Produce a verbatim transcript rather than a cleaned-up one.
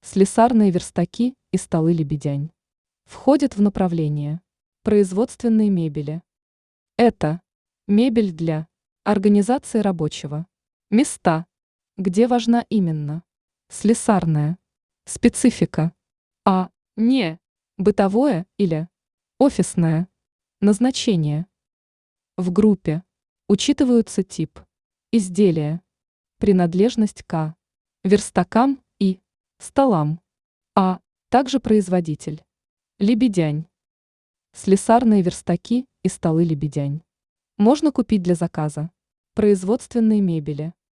Слесарные верстаки и столы «Лебедянь» входят в направление производственной мебели. Это мебель для организации рабочего места, где важна именно слесарная специфика, а не бытовое или офисное назначение. В группе учитываются тип изделия, принадлежность к верстакам и столам, а также производитель. «Лебедянь». Слесарные верстаки и столы «Лебедянь» можно купить для заказа производственной мебели.